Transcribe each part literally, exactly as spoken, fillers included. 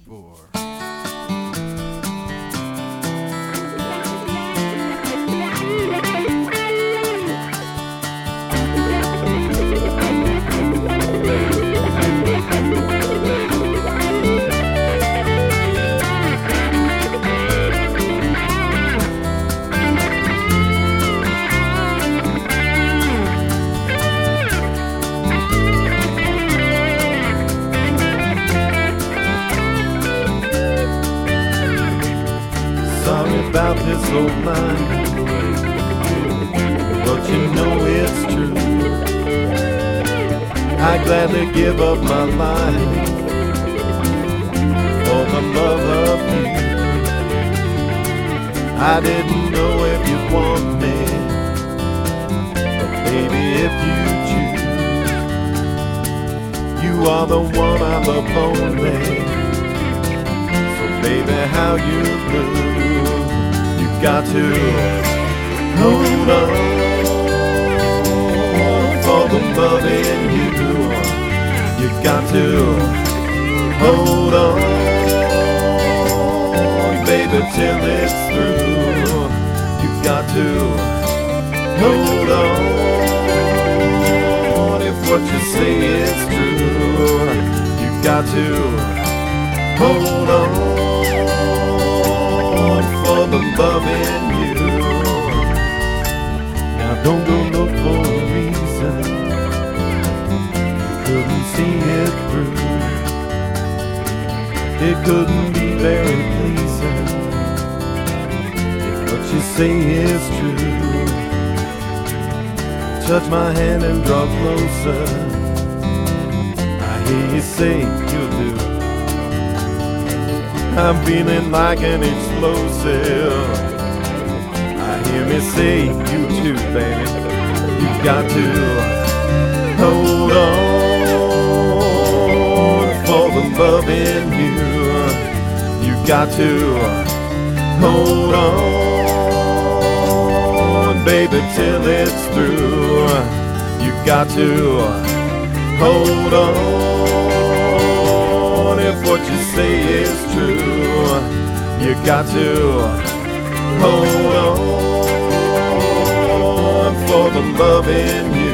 four. Sorry about this old line, but you know it's true. I'd gladly give up my life for the love of you. I didn't know if you'd want me, but baby, if you choose, you are the one I love only. So baby, how you move, you got to hold on for the love in you. You got to hold on, baby, till it's through. You got to hold on if what you say is true. You got to hold on for the love in you. Now don't go look for a reason you couldn't see it through. It couldn't be very pleasing if what you say is true. Touch my hand and draw closer. I hear you say you'll do. I'm feeling like an explosive. I hear me say you too, baby. You got to hold on for the love in you. You got to hold on, baby, till it's through. You got to hold on if what you say is true. You got to hold on for the love in you.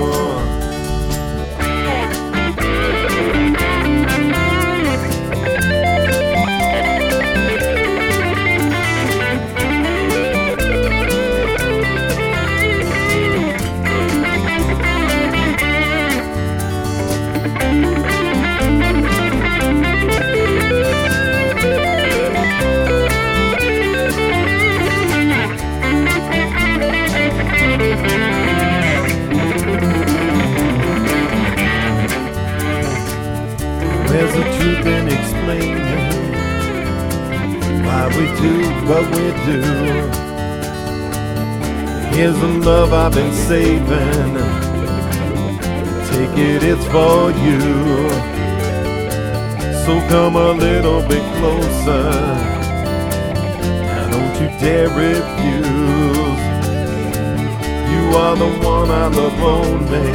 There's a truth in explaining why we do what we do. Here's the love I've been saving. Take it, it's for you. So come a little bit closer. Now don't you dare refuse. You are the one I love only.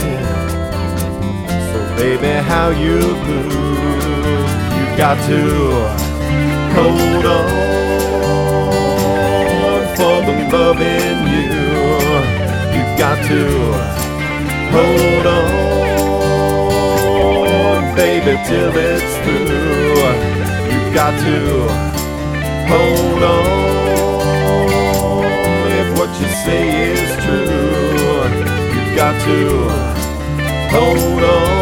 Baby, how you move, you got to hold on for the love in you. You got to hold on, baby, till it's through. You got to hold on if what you say is true. You got to hold on